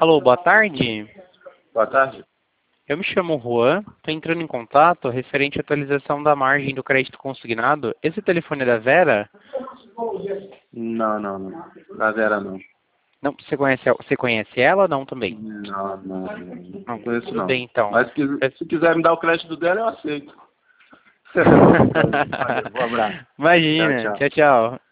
Alô, boa tarde. Boa tarde. Eu me chamo Juan, estou entrando em contato referente à atualização da margem do crédito consignado. Esse telefone é da Vera? Não. Da Vera não. Não, você conhece ela ou não também? Não conheço Tudo não. bem, então. Mas se quiser me dar o crédito dela, eu aceito. Um abraço. Imagina. Tchau. Tchau, tchau.